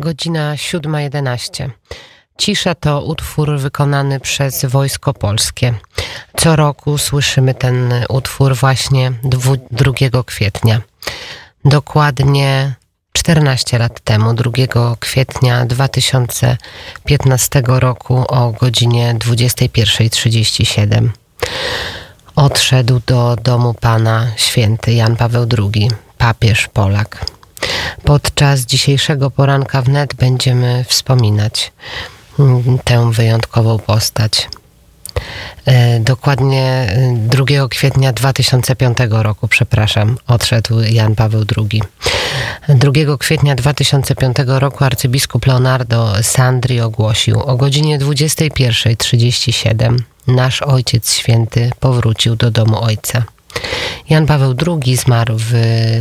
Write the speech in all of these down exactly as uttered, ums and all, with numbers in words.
Godzina siódma jedenaście. Cisza to utwór wykonany przez Wojsko Polskie. Co roku słyszymy ten utwór właśnie drugiego kwietnia. Dokładnie czternaście lat temu, drugiego kwietnia dwa tysiące piętnastego roku o godzinie dwudziestej pierwszej trzydzieści siedem odszedł do domu Pana święty Jan Paweł drugi, papież Polak. Podczas dzisiejszego poranka wnet będziemy wspominać tę wyjątkową postać. Dokładnie drugiego kwietnia dwa tysiące piątego roku, przepraszam, odszedł Jan Paweł drugi. drugiego kwietnia dwa tysiące piątego roku arcybiskup Leonardo Sandri ogłosił: o godzinie dwudziestej pierwszej trzydzieści siedem nasz Ojciec Święty powrócił do domu Ojca. Jan Paweł drugi zmarł w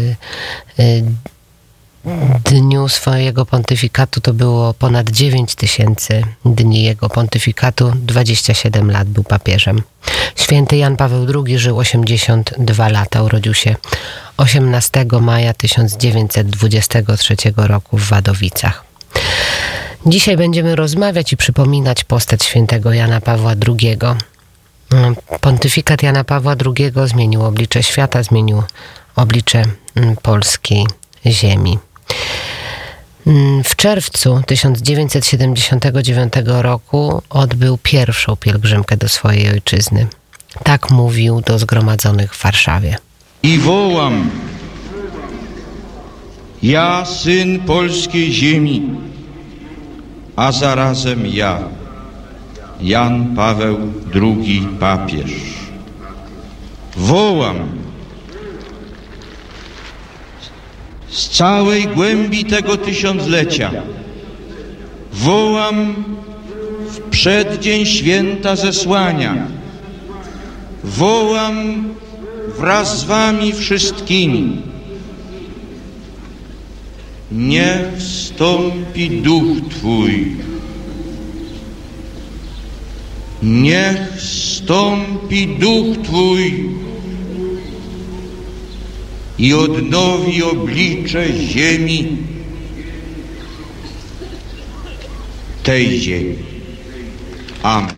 dniu swojego pontyfikatu, to było ponad dziewięć tysięcy dni jego pontyfikatu, dwadzieścia siedem lat był papieżem. Święty Jan Paweł drugi żył osiemdziesiąt dwa lata, urodził się osiemnastego maja tysiąc dziewięćset dwudziestego trzeciego roku w Wadowicach. Dzisiaj będziemy rozmawiać i przypominać postać świętego Jana Pawła drugiego. Pontyfikat Jana Pawła drugiego zmienił oblicze świata, zmienił oblicze polskiej ziemi. W czerwcu tysiąc dziewięćset siedemdziesiątego dziewiątego roku odbył pierwszą pielgrzymkę do swojej ojczyzny. Tak mówił do zgromadzonych w Warszawie. I wołam: ja, syn polskiej ziemi, a zarazem ja, Jan Paweł drugi, papież. Wołam z całej głębi tego tysiąclecia. Wołam w przeddzień święta zesłania. Wołam wraz z wami wszystkimi. Niech wstąpi duch Twój. Niech wstąpi duch Twój i odnowi oblicze ziemi, tej ziemi. Amen.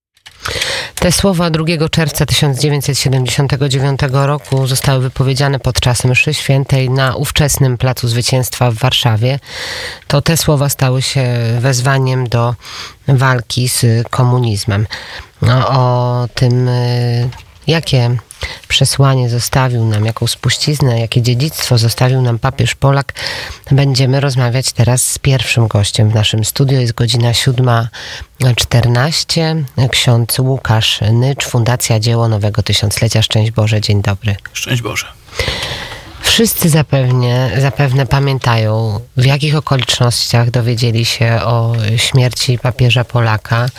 Te słowa drugiego czerwca tysiąc dziewięćset siedemdziesiątego dziewiątego roku zostały wypowiedziane podczas mszy świętej na ówczesnym Placu Zwycięstwa w Warszawie. To te słowa stały się wezwaniem do walki z komunizmem. No, o tym, jakie przesłanie zostawił nam, jaką spuściznę, jakie dziedzictwo zostawił nam papież Polak, będziemy rozmawiać teraz z pierwszym gościem w naszym studiu. Jest godzina siódma czternaście. Ksiądz Łukasz Nycz, Fundacja Dzieło Nowego Tysiąclecia. Szczęść Boże, dzień dobry. Szczęść Boże. Wszyscy zapewne, zapewne pamiętają, w jakich okolicznościach dowiedzieli się o śmierci papieża Polaka.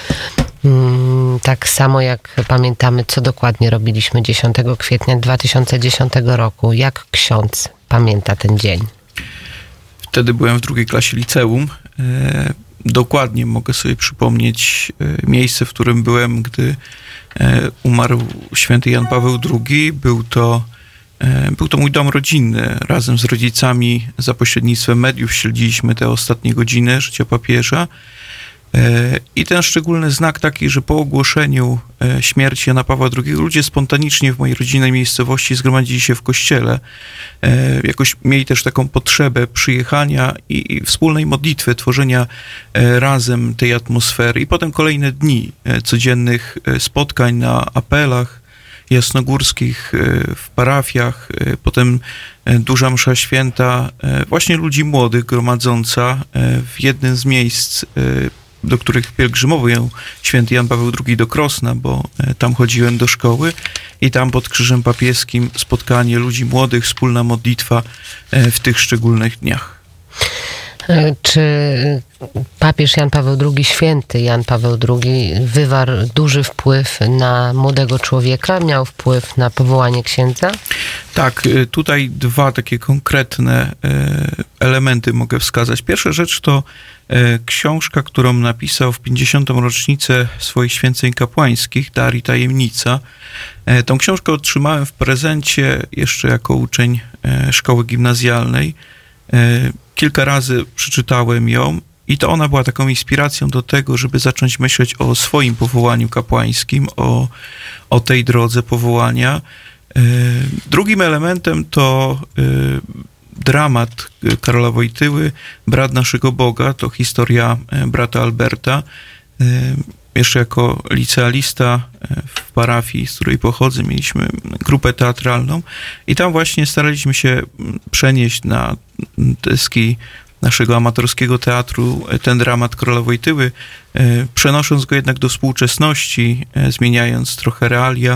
Tak samo jak pamiętamy, co dokładnie robiliśmy dziesiątego kwietnia dwa tysiące dziesiątego roku. Jak ksiądz pamięta ten dzień? Wtedy byłem w drugiej klasie liceum. E, dokładnie mogę sobie przypomnieć e, miejsce, w którym byłem, gdy e, umarł święty Jan Paweł drugi. Był to, e, był to mój dom rodzinny. Razem z rodzicami za pośrednictwem mediów śledziliśmy te ostatnie godziny życia papieża. I ten szczególny znak taki, że po ogłoszeniu śmierci Jana Pawła drugiego ludzie spontanicznie w mojej rodzinnej miejscowości zgromadzili się w kościele. Jakoś mieli też taką potrzebę przyjechania i wspólnej modlitwy, tworzenia razem tej atmosfery. I potem kolejne dni codziennych spotkań na apelach jasnogórskich, w parafiach, potem duża msza święta, właśnie ludzi młodych gromadząca w jednym z miejsc, do których pielgrzymował święty Jan Paweł drugi, do Krosna, bo tam chodziłem do szkoły i tam pod krzyżem papieskim spotkanie ludzi młodych, wspólna modlitwa w tych szczególnych dniach. Czy papież Jan Paweł drugi, święty Jan Paweł drugi wywarł duży wpływ na młodego człowieka? Miał wpływ na powołanie księdza? Tak, tutaj dwa takie konkretne elementy mogę wskazać. Pierwsza rzecz to książka, którą napisał w pięćdziesiątą rocznicę swoich święceń kapłańskich, Dar i tajemnica. Tą książkę otrzymałem w prezencie jeszcze jako uczeń szkoły gimnazjalnej. kilka razy przeczytałem ją i to ona była taką inspiracją do tego, żeby zacząć myśleć o swoim powołaniu kapłańskim, o, o tej drodze powołania. Drugim elementem to dramat Karola Wojtyły, Brat naszego Boga, to historia brata Alberta. Jeszcze jako licealista w parafii, z której pochodzę, mieliśmy grupę teatralną i tam właśnie staraliśmy się przenieść na deski naszego amatorskiego teatru ten dramat Karola Wojtyły, przenosząc go jednak do współczesności, zmieniając trochę realia,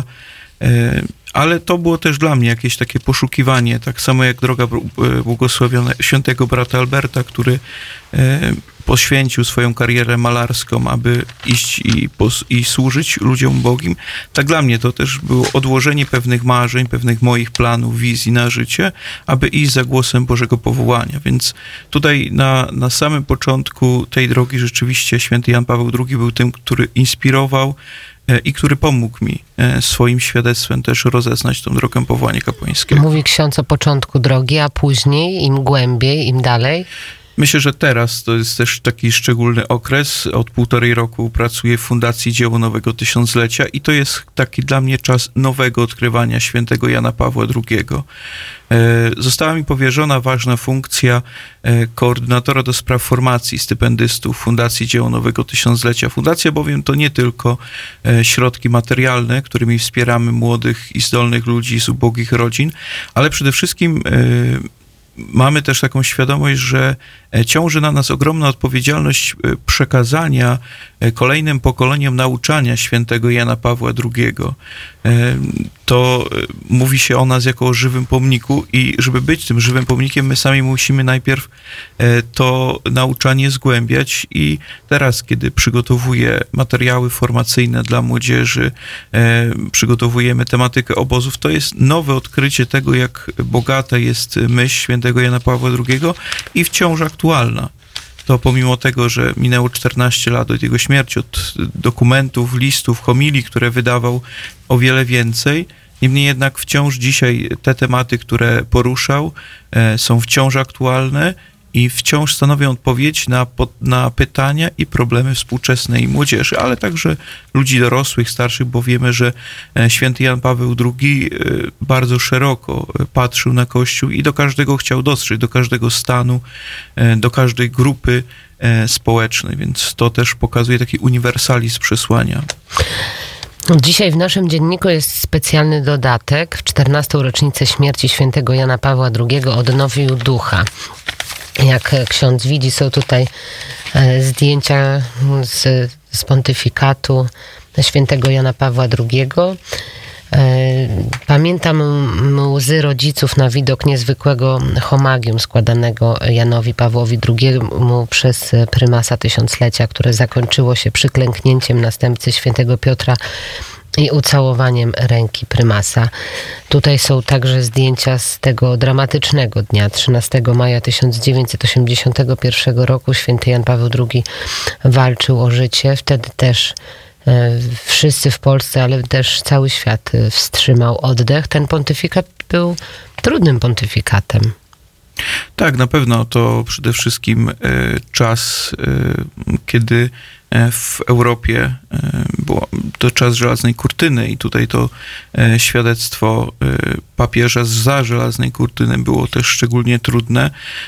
ale to było też dla mnie jakieś takie poszukiwanie, tak samo jak droga błogosławionego świętego brata Alberta, który poświęcił swoją karierę malarską, aby iść i, pos- i służyć ludziom ubogim. Tak dla mnie to też było odłożenie pewnych marzeń, pewnych moich planów, wizji na życie, aby iść za głosem Bożego powołania. Więc tutaj na, na samym początku tej drogi rzeczywiście święty Jan Paweł drugi był tym, który inspirował i który pomógł mi swoim świadectwem też rozeznać tą drogę powołania kapłańskiego. Mówi ksiądz o początku drogi, a później, im głębiej, im dalej? Myślę, że teraz to jest też taki szczególny okres. Od półtorej roku pracuję w Fundacji Dzieło Nowego Tysiąclecia i to jest taki dla mnie czas nowego odkrywania świętego Jana Pawła drugiego. Została mi powierzona ważna funkcja koordynatora do spraw formacji stypendystów Fundacji Dzieło Nowego Tysiąclecia. Fundacja bowiem to nie tylko środki materialne, którymi wspieramy młodych i zdolnych ludzi z ubogich rodzin, ale przede wszystkim mamy też taką świadomość, że ciąży na nas ogromna odpowiedzialność przekazania kolejnym pokoleniom nauczania świętego Jana Pawła drugiego. To mówi się o nas jako o żywym pomniku i żeby być tym żywym pomnikiem, my sami musimy najpierw to nauczanie zgłębiać i teraz, kiedy przygotowuję materiały formacyjne dla młodzieży, przygotowujemy tematykę obozów, to jest nowe odkrycie tego, jak bogata jest myśl świętego Jana Pawła drugiego i wciąż aktualna. To pomimo tego, że minęło czternaście lat od jego śmierci, od dokumentów, listów, homilii, które wydawał o wiele więcej, niemniej jednak wciąż dzisiaj te tematy, które poruszał, są wciąż aktualne i wciąż stanowią odpowiedź na, na pytania i problemy współczesnej młodzieży, ale także ludzi dorosłych, starszych, bo wiemy, że święty Jan Paweł drugi bardzo szeroko patrzył na Kościół i do każdego chciał dotrzeć, do każdego stanu, do każdej grupy społecznej, więc to też pokazuje taki uniwersalizm przesłania. Dzisiaj w naszym dzienniku jest specjalny dodatek. W czternastą rocznicę śmierci świętego Jana Pawła drugiego odnowił ducha. Jak ksiądz widzi, są tutaj zdjęcia z, z pontyfikatu świętego Jana Pawła drugiego. Pamiętam łzy rodziców na widok niezwykłego homagium składanego Janowi Pawłowi drugiemu przez prymasa tysiąclecia, które zakończyło się przyklęknięciem następcy świętego Piotra i ucałowaniem ręki prymasa. Tutaj są także zdjęcia z tego dramatycznego dnia, trzynastego maja tysiąc dziewięćset osiemdziesiątego pierwszego roku. Święty Jan Paweł drugi walczył o życie. Wtedy też wszyscy w Polsce, ale też cały świat wstrzymał oddech. Ten pontyfikat był trudnym pontyfikatem. Tak, na pewno to przede wszystkim czas, kiedy w Europie było to czas żelaznej kurtyny i tutaj to świadectwo papieża zza żelaznej kurtyny było też szczególnie trudne.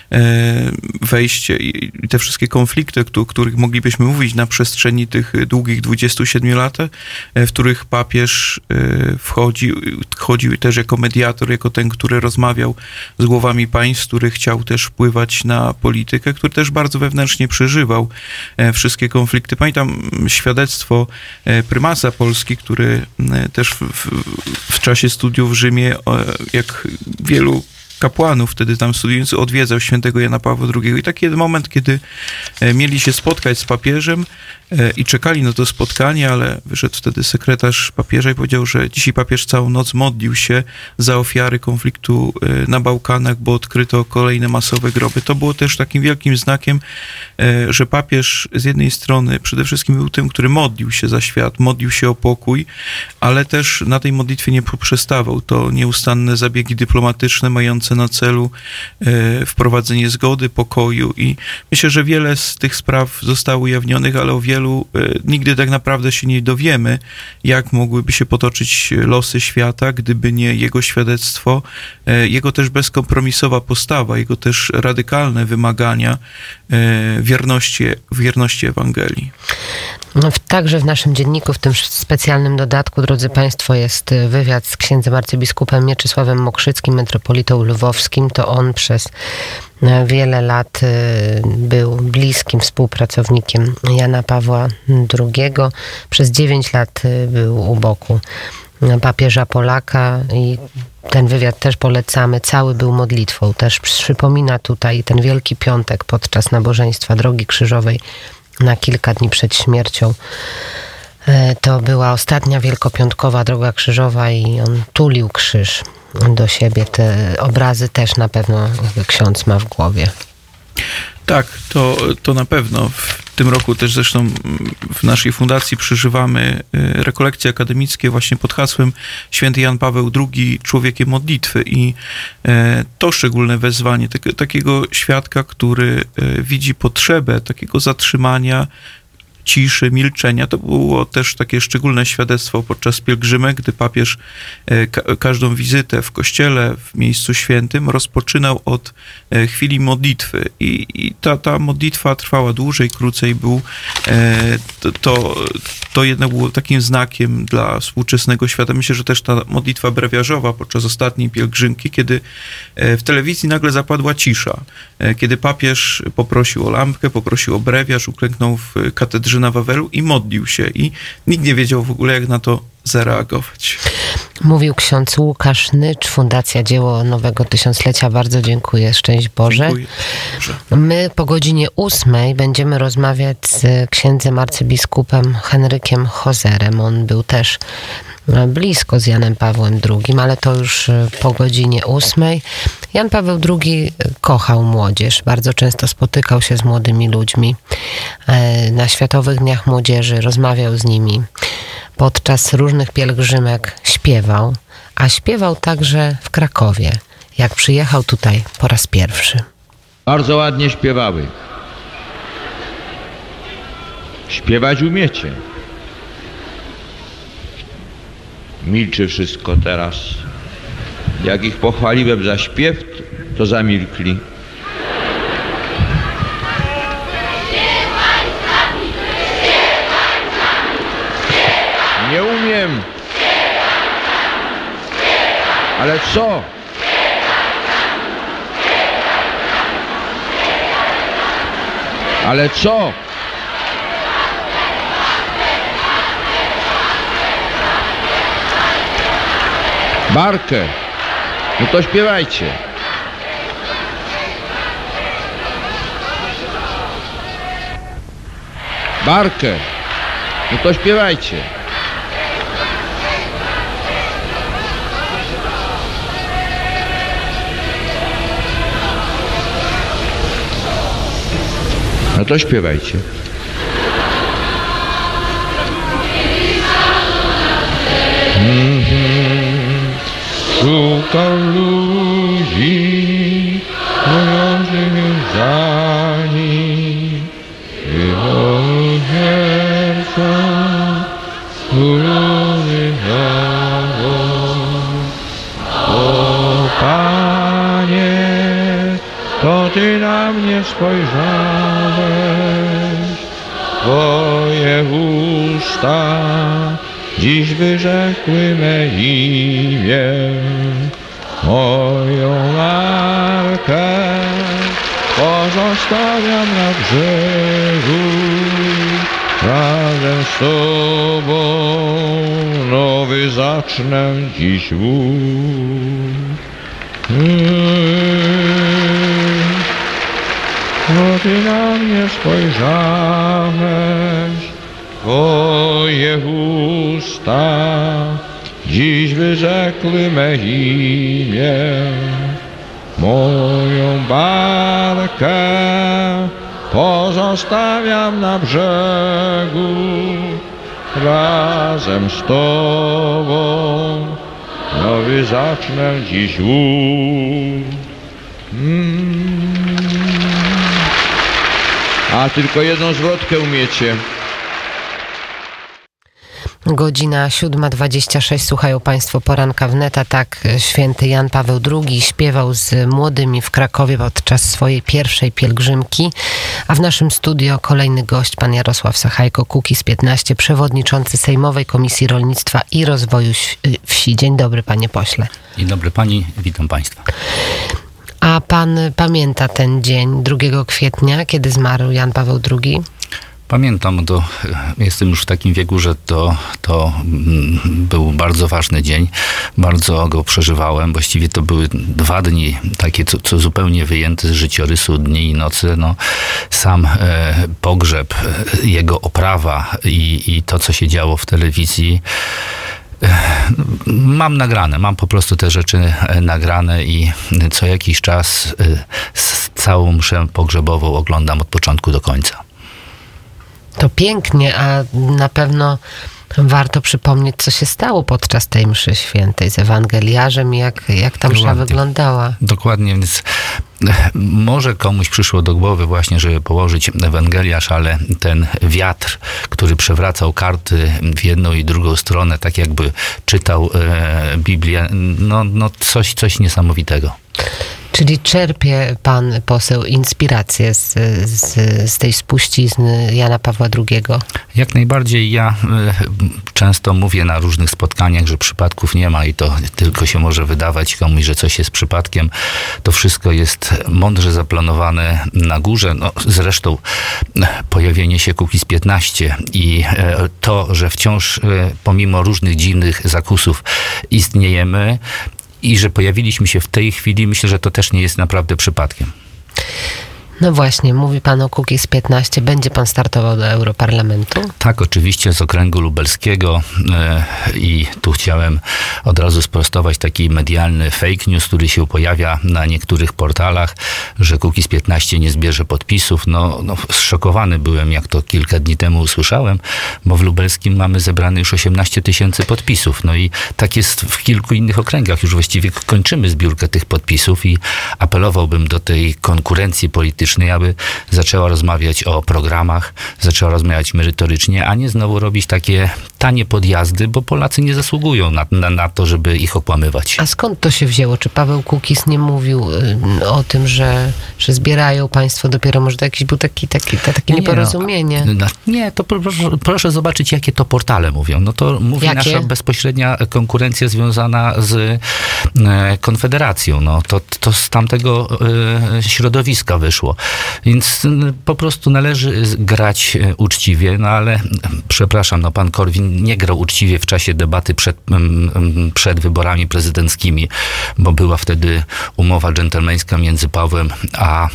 Wejście i te wszystkie konflikty, o których moglibyśmy mówić na przestrzeni tych długich dwudziestu siedmiu lat, w których papież wchodził, wchodził też jako mediator, jako ten, który rozmawiał z głowami państw, który chciał też wpływać na politykę, który też bardzo wewnętrznie przeżywał wszystkie konflikty. Pamiętam świadectwo prymasa Polski, który też w, w, w czasie studiów w Rzymie, jak wielu kapłanów wtedy tam studiujących, odwiedzał świętego Jana Pawła drugiego. I taki moment, kiedy mieli się spotkać z papieżem i czekali na to spotkanie, ale wyszedł wtedy sekretarz papieża i powiedział, że dzisiaj papież całą noc modlił się za ofiary konfliktu na Bałkanach, bo odkryto kolejne masowe groby. To było też takim wielkim znakiem, że papież z jednej strony przede wszystkim był tym, który modlił się za świat, modlił się o pokój, ale też na tej modlitwie nie poprzestawał. To nieustanne zabiegi dyplomatyczne mające mające na celu wprowadzenie zgody, pokoju i myślę, że wiele z tych spraw zostało ujawnionych, ale o wielu nigdy tak naprawdę się nie dowiemy, jak mogłyby się potoczyć losy świata, gdyby nie jego świadectwo, jego też bezkompromisowa postawa, jego też radykalne wymagania wierności, wierności Ewangelii. Także w naszym dzienniku, w tym specjalnym dodatku, drodzy Państwo, jest wywiad z księdzem arcybiskupem Mieczysławem Mokrzyckim, metropolitą lwowskim. To on przez wiele lat był bliskim współpracownikiem Jana Pawła drugiego. Przez dziewięć lat był u boku papieża Polaka i ten wywiad też polecamy. Cały był modlitwą. Też przypomina tutaj ten Wielki Piątek podczas nabożeństwa Drogi Krzyżowej na kilka dni przed śmiercią. To była ostatnia wielkopiątkowa Droga Krzyżowa i on tulił krzyż do siebie. Te obrazy też na pewno ksiądz ma w głowie. Tak, to, to na pewno. W tym roku też zresztą w naszej fundacji przeżywamy rekolekcje akademickie właśnie pod hasłem Święty Jan Paweł drugi, człowiekiem modlitwy i to szczególne wezwanie tak, takiego świadka, który widzi potrzebę takiego zatrzymania, ciszy, milczenia. To było też takie szczególne świadectwo podczas pielgrzymek, gdy papież ka- każdą wizytę w kościele, w miejscu świętym rozpoczynał od chwili modlitwy i, i ta, ta modlitwa trwała dłużej, krócej. Był, to, to, to jednak było takim znakiem dla współczesnego świata. Myślę, że też ta modlitwa brewiarzowa podczas ostatniej pielgrzymki, kiedy w telewizji nagle zapadła cisza, kiedy papież poprosił o lampkę, poprosił o brewiarz, uklęknął w katedrze na Wawelu i modlił się i nikt nie wiedział w ogóle, jak na to zareagować. Mówił ksiądz Łukasz Nycz, Fundacja Dzieło Nowego Tysiąclecia. Bardzo dziękuję. Szczęść Boże. Dziękuję. Boże. My po godzinie ósmej będziemy rozmawiać z księdzem arcybiskupem Henrykiem Hozerem. On był też blisko z Janem Pawłem drugim, ale to już po godzinie ósmej. Jan Paweł drugi kochał młodzież. Bardzo często spotykał się z młodymi ludźmi na Światowych Dniach Młodzieży, rozmawiał z nimi. Podczas różnych pielgrzymek śpiewał, a śpiewał także w Krakowie, jak przyjechał tutaj po raz pierwszy. Bardzo ładnie śpiewały. Śpiewać umiecie. Milczy wszystko teraz. Jak ich pochwaliłem za śpiew, to zamilkli. Nie umiem. Ale co? Ale co? Barkę. No to śpiewajcie. Barkę. No to śpiewajcie. No to śpiewajcie. Szukam ludzi, stojących za nim, jego serca, skóry zawód. O Panie, to Ty na mnie spojrzałeś, Twoje usta dziś wyrzekły me imię, moją markę pozostawiam na brzegu, razem z Tobą nowy zacznę dziś łód. Bo Ty na mnie spojrzałeś, Twoje usta dziś wyrzekły me imię, moją barkę pozostawiam na brzegu, razem z Tobą nowy zacznę dziś lud. Mm. A tylko jedną zwrotkę umiecie. Godzina siódma dwadzieścia sześć. Słuchają Państwo poranka wnet, a tak święty Jan Paweł drugi śpiewał z młodymi w Krakowie podczas swojej pierwszej pielgrzymki, a w naszym studio kolejny gość, pan Jarosław Sachajko, Kukiz piętnaście, przewodniczący Sejmowej Komisji Rolnictwa i Rozwoju Wsi. Dzień dobry, panie pośle. Dzień dobry pani, witam państwa. A pan pamięta ten dzień, drugiego kwietnia, kiedy zmarł Jan Paweł drugi? Pamiętam, to jestem już w takim wieku, że to, to był bardzo ważny dzień. Bardzo go przeżywałem. Właściwie to były dwa dni, takie co, co zupełnie wyjęte z życiorysu dni i nocy. No, sam e, pogrzeb, jego oprawa i, i to, co się działo w telewizji. Mam nagrane, mam po prostu te rzeczy nagrane i co jakiś czas z całą mszę pogrzebową oglądam od początku do końca. To pięknie, a na pewno warto przypomnieć, co się stało podczas tej mszy świętej z ewangeliarzem i jak, jak ta msza Dokładnie. wyglądała. Dokładnie, więc może komuś przyszło do głowy właśnie, żeby położyć ewangeliarz, ale ten wiatr, który przewracał karty w jedną i drugą stronę, tak jakby czytał e, Biblię, no, no coś, coś niesamowitego. Czyli czerpie pan poseł inspirację z, z, z tej spuścizny Jana Pawła drugiego? Jak najbardziej. Ja y, często mówię na różnych spotkaniach, że przypadków nie ma i to tylko się może wydawać komuś, że coś jest przypadkiem. To wszystko jest mądrze zaplanowane na górze. No, zresztą pojawienie się Kukiz piętnaście i y, to, że wciąż y, pomimo różnych dziwnych zakusów istniejemy, i że pojawiliśmy się w tej chwili, myślę, że to też nie jest naprawdę przypadkiem. No właśnie, mówi pan o Kukiz piętnaście. Będzie pan startował do Europarlamentu? Tak, oczywiście z okręgu lubelskiego yy, i tu chciałem od razu sprostować taki medialny fake news, który się pojawia na niektórych portalach, że Kukiz piętnaście nie zbierze podpisów. No, no zszokowany byłem, jak to kilka dni temu usłyszałem, bo w lubelskim mamy zebrane już osiemnaście tysięcy podpisów. No i tak jest w kilku innych okręgach. Już właściwie kończymy zbiórkę tych podpisów i apelowałbym do tej konkurencji politycznej, aby zaczęła rozmawiać o programach, zaczęła rozmawiać merytorycznie, a nie znowu robić takie tanie podjazdy, bo Polacy nie zasługują na, na, na to, żeby ich okłamywać. A skąd to się wzięło? Czy Paweł Kukiz nie mówił y, o tym, że, że zbierają państwo dopiero, może to jakiś był taki, taki, takie nie, nieporozumienie? No, nie, to proszę, proszę zobaczyć, jakie to portale mówią. No to mówi jakie? Nasza bezpośrednia konkurencja związana z e, Konfederacją. No to, to z tamtego e, środowiska wyszło. Więc e, po prostu należy grać e, uczciwie, no ale przepraszam, no pan Korwin nie grał uczciwie w czasie debaty przed, m, przed wyborami prezydenckimi, bo była wtedy umowa dżentelmeńska między Pawłem a,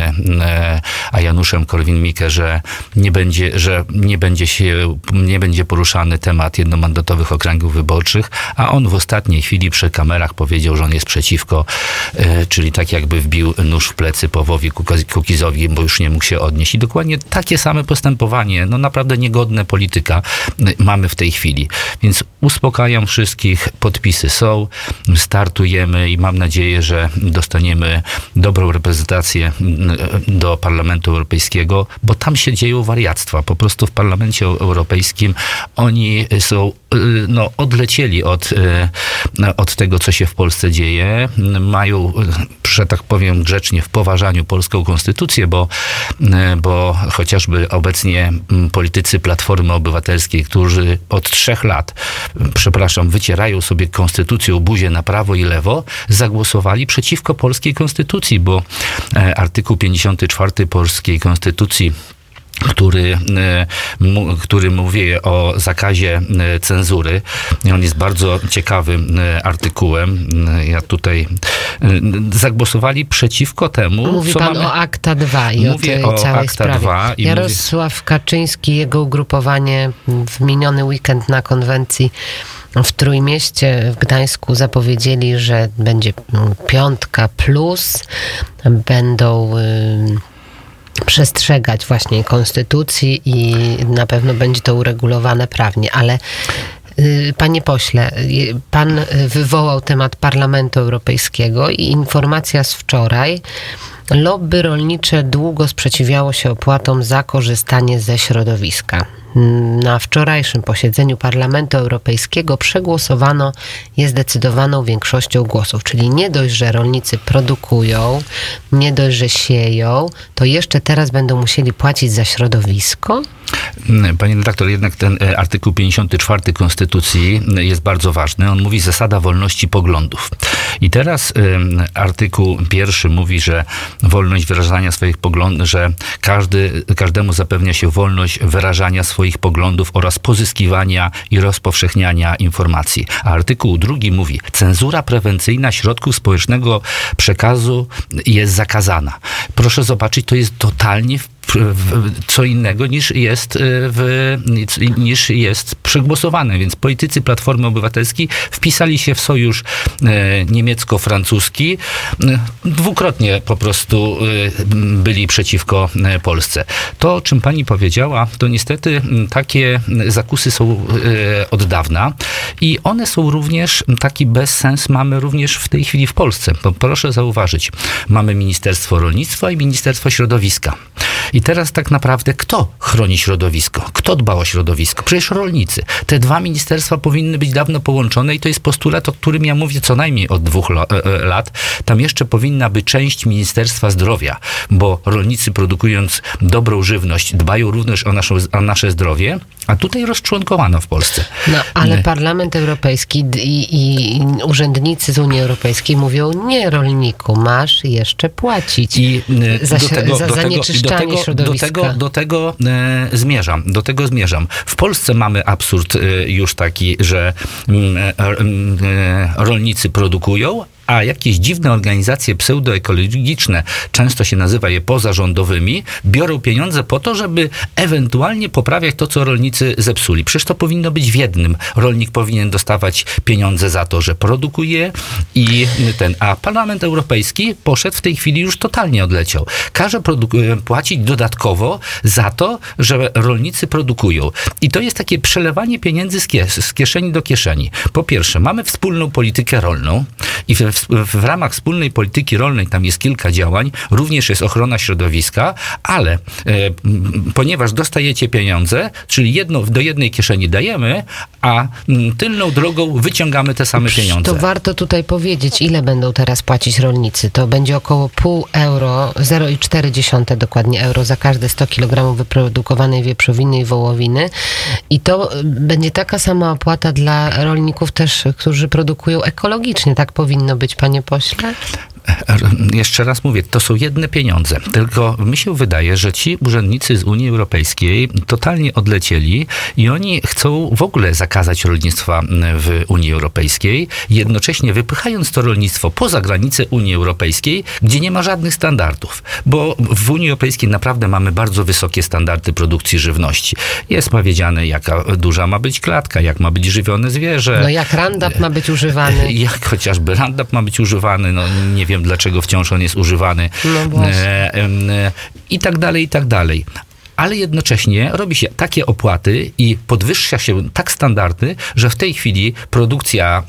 e, a Januszem Korwin-Mikke, że nie będzie, że nie będzie się, nie będzie poruszany temat jednomandatowych okręgów wyborczych, a on w ostatniej chwili przy kamerach powiedział, że on jest przeciwko, e, czyli tak jakby wbił nóż w plecy Pawłowi Kukizowi, bo już nie mógł się odnieść. I dokładnie takie same postępowanie, no naprawdę niegodne polityka mamy w tej chwili. Więc uspokajam wszystkich, podpisy są, startujemy i mam nadzieję, że dostaniemy dobrą reprezentację do Parlamentu Europejskiego, bo tam się dzieją wariactwa. Po prostu w Parlamencie Europejskim oni są, no, odlecieli od, od tego, co się w Polsce dzieje. Mają, że tak powiem grzecznie, w poważaniu polską konstytucję, bo, bo chociażby obecnie politycy Platformy Obywatelskiej, którzy od trzech lat, przepraszam, wycierają sobie konstytucją buzię na prawo i lewo, zagłosowali przeciwko polskiej konstytucji, bo artykuł pięćdziesiąty czwarty polskiej konstytucji, który, który mówi o zakazie cenzury. On jest bardzo ciekawym artykułem. Ja tutaj zagłosowali przeciwko temu. Mówi co pan mamy... o akta dwa i Mówię o tej o całej akta sprawie. dwa i Jarosław mówię... Kaczyński, jego ugrupowanie w miniony weekend na konwencji w Trójmieście w Gdańsku zapowiedzieli, że będzie piątka plus, będą y, przestrzegać właśnie konstytucji i na pewno będzie to uregulowane prawnie, ale Panie pośle, pan wywołał temat Parlamentu Europejskiego i informacja z wczoraj. Lobby rolnicze długo sprzeciwiało się opłatom za korzystanie ze środowiska. Na wczorajszym posiedzeniu Parlamentu Europejskiego przegłosowano je zdecydowaną większością głosów, czyli nie dość, że rolnicy produkują, nie dość, że sieją, to jeszcze teraz będą musieli płacić za środowisko? Panie redaktor, jednak ten artykuł pięćdziesiąty czwarty Konstytucji jest bardzo ważny. On mówi zasada wolności poglądów. I teraz artykuł pierwszy mówi, że wolność wyrażania swoich poglądów, że każdy, każdemu zapewnia się wolność wyrażania swoich poglądów oraz pozyskiwania i rozpowszechniania informacji. A artykuł drugi mówi, cenzura prewencyjna środków społecznego przekazu jest zakazana. Proszę zobaczyć, to jest totalnie w co innego niż jest, w, niż jest przegłosowane. Więc politycy Platformy Obywatelskiej wpisali się w sojusz niemiecko-francuski. Dwukrotnie po prostu byli przeciwko Polsce. To, o czym pani powiedziała, to niestety takie zakusy są od dawna i one są również, taki bezsens mamy również w tej chwili w Polsce. Bo proszę zauważyć, mamy Ministerstwo Rolnictwa i Ministerstwo Środowiska. I teraz tak naprawdę kto chroni środowisko? Kto dba o środowisko? Przecież rolnicy. Te dwa ministerstwa powinny być dawno połączone i to jest postulat, o którym ja mówię co najmniej od dwóch lat. Tam jeszcze powinna być część Ministerstwa Zdrowia, bo rolnicy produkując dobrą żywność dbają również o, naszą, o nasze zdrowie, a tutaj rozczłonkowano w Polsce. No, ale Parlament Europejski i, i urzędnicy z Unii Europejskiej mówią, nie rolniku, masz jeszcze płacić I za, do tego, za do zanieczyszczanie tego, środowiska. Do tego, do tego e, zmierzam. Do tego zmierzam. W Polsce mamy absurd e, już taki, że e, e, rolnicy produkują, a jakieś dziwne organizacje pseudoekologiczne, często się nazywa je pozarządowymi, biorą pieniądze po to, żeby ewentualnie poprawiać to, co rolnicy zepsuli. Przecież to powinno być w jednym. Rolnik powinien dostawać pieniądze za to, że produkuje i ten. A Parlament Europejski poszedł w tej chwili już totalnie odleciał. Każe produ- płacić dodatkowo za to, że rolnicy produkują. I to jest takie przelewanie pieniędzy z, kies- z kieszeni do kieszeni. Po pierwsze, mamy wspólną politykę rolną i w W, w ramach wspólnej polityki rolnej tam jest kilka działań, również jest ochrona środowiska, ale e, ponieważ dostajecie pieniądze, czyli jedno, do jednej kieszeni dajemy, a m, tylną drogą wyciągamy te same pieniądze. To warto tutaj powiedzieć, ile będą teraz płacić rolnicy. To będzie około pół euro, zero przecinek cztery dokładnie euro za każde sto kilogramów wyprodukowanej wieprzowiny i wołowiny. I to będzie taka sama opłata dla rolników też, którzy produkują ekologicznie. Tak powinno być, panie pośle? Jeszcze raz mówię, to są jedne pieniądze. Tylko mi się wydaje, że ci urzędnicy z Unii Europejskiej totalnie odlecieli i oni chcą w ogóle zakazać rolnictwa w Unii Europejskiej, jednocześnie wypychając to rolnictwo poza granice Unii Europejskiej, gdzie nie ma żadnych standardów. Bo w Unii Europejskiej naprawdę mamy bardzo wysokie standardy produkcji żywności. Jest powiedziane, jaka duża ma być klatka, jak ma być żywione zwierzę. No jak Roundup ma być używany. Jak chociażby Roundup ma być używany, no nie wiem dlaczego wciąż on jest używany. No właśnie. E, e, I tak dalej, i tak dalej. Ale jednocześnie robi się takie opłaty i podwyższa się tak standardy, że w tej chwili produkcja,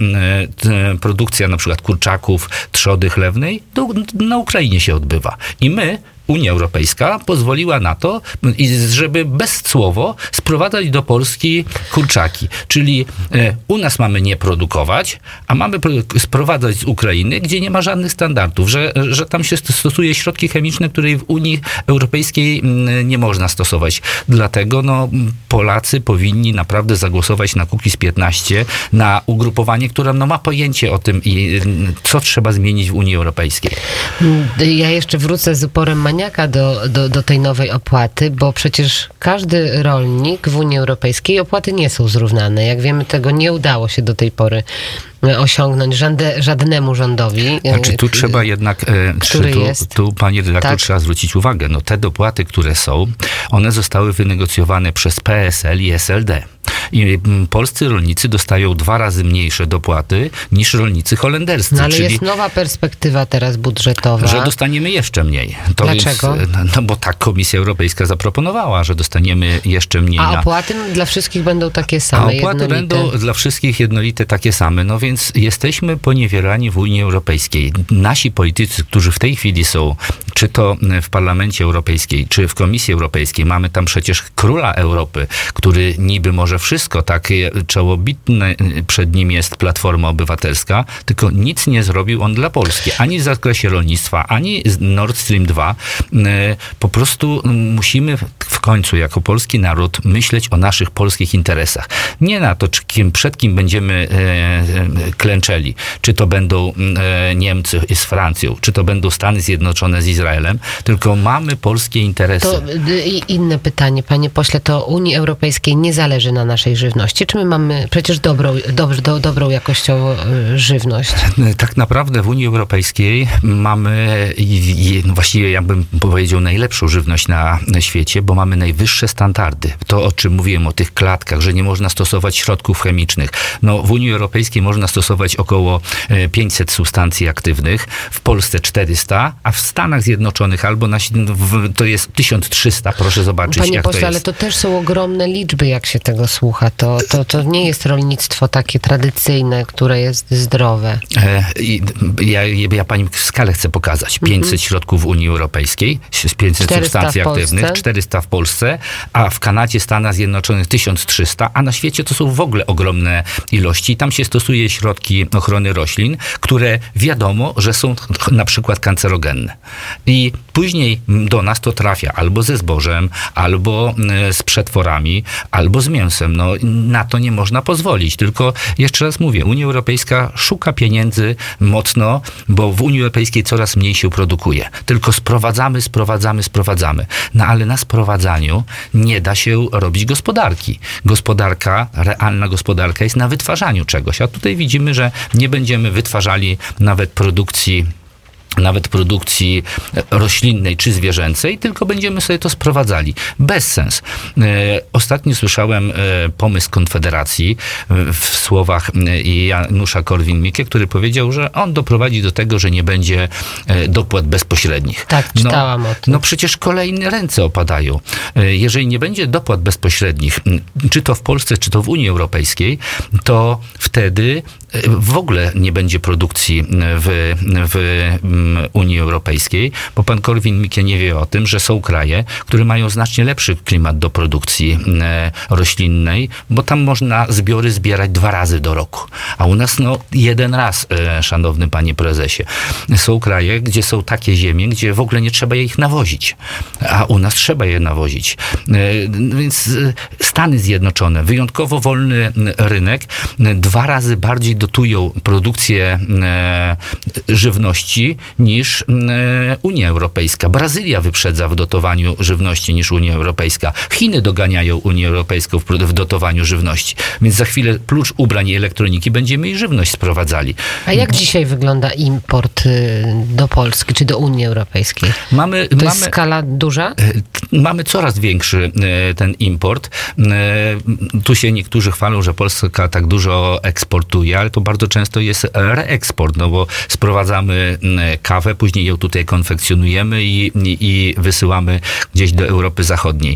e, produkcja na przykład kurczaków, trzody chlewnej do, na Ukrainie się odbywa. I my, Unia Europejska, pozwoliła na to, żeby bezcłowo sprowadzać do Polski kurczaki. Czyli e, u nas mamy nie produkować, a mamy sprowadzać z Ukrainy, gdzie nie ma żadnych standardów, że, że tam się stosuje środki chemiczne, której w Unii Europejskiej nie można stosować. Dlatego no, Polacy powinni naprawdę zagłosować na Kukiz piętnaście, na ugrupowanie, które no, ma pojęcie o tym, i co trzeba zmienić w Unii Europejskiej. Ja jeszcze wrócę z uporem maniaka Do, do, do tej nowej opłaty, bo przecież każdy rolnik w Unii Europejskiej opłaty nie są zrównane. Jak wiemy, tego nie udało się do tej pory osiągnąć żadne, żadnemu rządowi. Znaczy tu trzeba jednak, który tu, jest? tu panie redaktor, tak. Trzeba zwrócić uwagę, no te dopłaty, które są, one zostały wynegocjowane przez P S L i S L D. I mm, polscy rolnicy dostają dwa razy mniejsze dopłaty niż rolnicy holenderscy. No ale czyli jest nowa perspektywa teraz budżetowa. że dostaniemy jeszcze mniej. To Dlaczego? Więc, no bo tak Komisja Europejska zaproponowała, że dostaniemy jeszcze mniej. A na... opłaty dla wszystkich będą takie A same, opłaty jednolite. będą dla wszystkich jednolite, takie same. No więc jesteśmy poniewierani w Unii Europejskiej. Nasi politycy, którzy w tej chwili są, czy to w Parlamencie Europejskiej, czy w Komisji Europejskiej, mamy tam przecież króla Europy, który niby może wszystko, takie czołobitne przed nim jest Platforma Obywatelska, tylko nic nie zrobił on dla Polski. Ani w zakresie rolnictwa, ani Nord Stream dwa. Po prostu musimy w końcu jako polski naród myśleć o naszych polskich interesach. Nie na to, czy kim, przed kim będziemy e, klęczeli. Czy to będą e, Niemcy z Francją, czy to będą Stany Zjednoczone z Izraelem, tylko mamy polskie interesy. To y, inne pytanie, panie pośle, to Unii Europejskiej nie zależy na naszej żywności? Czy my mamy przecież dobrą, dobrze, do, dobrą jakościowo y, żywność? Tak naprawdę w Unii Europejskiej mamy i, i, właściwie ja bym powiedział najlepszą żywność na, na świecie, bo mamy najwyższe standardy. To, o czym mówiłem, o tych klatkach, że nie można stosować środków chemicznych. No, w Unii Europejskiej można stosować około pięćset substancji aktywnych, w Polsce czterysta, a w Stanach Zjednoczonych albo na, w, to jest tysiąc trzysta, proszę zobaczyć, Panie jak pośle, to jest. ale to też są ogromne liczby, jak się tego słucha. To, to, to nie jest rolnictwo takie tradycyjne, które jest zdrowe. E, i ja, ja pani skalę chcę pokazać. pięćset mm-hmm. środków w Unii Europejskiej, pięćset substancji aktywnych, czterysta w Polsce, a w Kanadzie, Stanach Zjednoczonych tysiąc trzysta, a na świecie to są w ogóle ogromne ilości. Tam się stosuje środki ochrony roślin, które wiadomo, że są na przykład kancerogenne. I później do nas to trafia albo ze zbożem, albo z przetworami, albo z mięsem. No, na to nie można pozwolić. Tylko jeszcze raz mówię, Unia Europejska szuka pieniędzy mocno, bo w Unii Europejskiej coraz mniej się produkuje. Tylko sprowadzamy, sprowadzamy, sprowadzamy. No ale na sprowadzaniu nie da się robić gospodarki. Gospodarka, realna gospodarka jest na wytwarzaniu czegoś. A tutaj widzimy, że nie będziemy wytwarzali nawet produkcji nawet produkcji roślinnej czy zwierzęcej, tylko będziemy sobie to sprowadzali. Bez sens. E, ostatnio słyszałem e, pomysł Konfederacji e, w słowach e, Janusza Korwin-Mikke, który powiedział, że on doprowadzi do tego, że nie będzie e, dopłat bezpośrednich. Tak, czytałam no, o tym. No przecież kolejne ręce opadają. E, jeżeli nie będzie dopłat bezpośrednich, czy to w Polsce, czy to w Unii Europejskiej, to wtedy w ogóle nie będzie produkcji w, w Unii Europejskiej, bo pan Korwin-Mikke nie wie o tym, że są kraje, które mają znacznie lepszy klimat do produkcji roślinnej, bo tam można zbiory zbierać dwa razy do roku. A u nas no jeden raz, szanowny panie prezesie. Są kraje, gdzie są takie ziemie, gdzie w ogóle nie trzeba ich nawozić. A u nas trzeba je nawozić. Więc Stany Zjednoczone, wyjątkowo wolny rynek, dwa razy bardziej dotują produkcję e, żywności niż e, Unia Europejska. Brazylia wyprzedza w dotowaniu żywności niż Unia Europejska. Chiny doganiają Unię Europejską w, w dotowaniu żywności. Więc za chwilę prócz ubrań i elektroniki będziemy i żywność sprowadzali. A jak dzisiaj wygląda import do Polski czy do Unii Europejskiej? Mamy, to mamy, jest skala duża? Mamy coraz większy ten import. Tu się niektórzy chwalą, że Polska tak dużo eksportuje, ale to bardzo często jest reeksport, no bo sprowadzamy kawę, później ją tutaj konfekcjonujemy i, i, i wysyłamy gdzieś do Europy Zachodniej.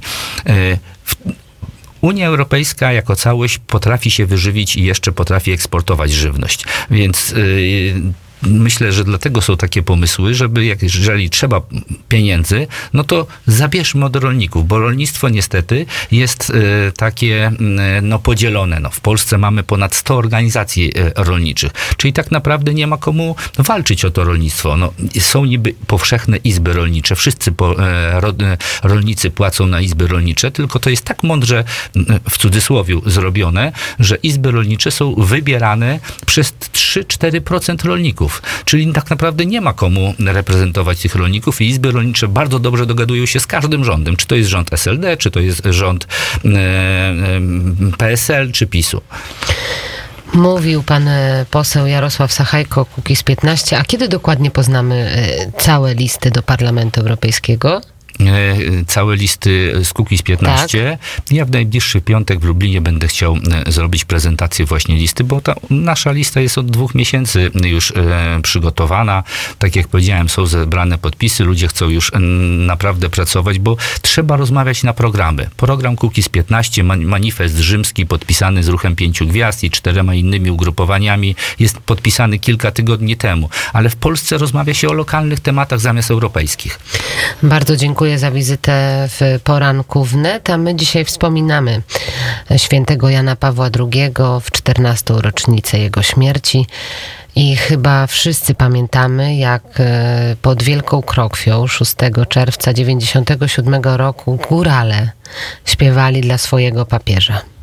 Unia Europejska jako całość potrafi się wyżywić i jeszcze potrafi eksportować żywność, więc yy, myślę, że dlatego są takie pomysły, żeby jak, jeżeli trzeba pieniędzy, no to zabierzmy od rolników, bo rolnictwo niestety jest y, takie y, no, podzielone. No, w Polsce mamy ponad sto organizacji y, rolniczych, czyli tak naprawdę nie ma komu walczyć o to rolnictwo. No, są niby powszechne izby rolnicze, wszyscy po, y, ro, y, rolnicy płacą na izby rolnicze, tylko to jest tak mądrze y, w cudzysłowie zrobione, że izby rolnicze są wybierane przez trzy do czterech procent rolników. Czyli tak naprawdę nie ma komu reprezentować tych rolników i izby rolnicze bardzo dobrze dogadują się z każdym rządem. Czy to jest rząd S L D, czy to jest rząd e, e, P S L, czy PiSu. Mówił pan poseł Jarosław Sachajko, Kukiz piętnaście. A kiedy dokładnie poznamy całe listy do Parlamentu Europejskiego? e, całe listy z Kukiz piętnaście. Tak. Ja w najbliższy piątek w Lublinie będę chciał e, zrobić prezentację właśnie listy, bo ta nasza lista jest od dwóch miesięcy już e, przygotowana. Tak jak powiedziałem, są zebrane podpisy, ludzie chcą już e, naprawdę pracować, bo trzeba rozmawiać na programy. Program Kukiz piętnaście, man, manifest rzymski podpisany z Ruchem Pięciu Gwiazd i czterema innymi ugrupowaniami jest podpisany kilka tygodni temu, ale w Polsce rozmawia się o lokalnych tematach zamiast europejskich. Bardzo dziękuję za wizytę w poranku wnet, a my dzisiaj wspominamy świętego Jana Pawła drugiego w czternastą rocznicę jego śmierci. I chyba wszyscy pamiętamy, jak pod Wielką Krokwią szóstego czerwca dziewięćdziesiątego siódmego roku górale śpiewali dla swojego papieża.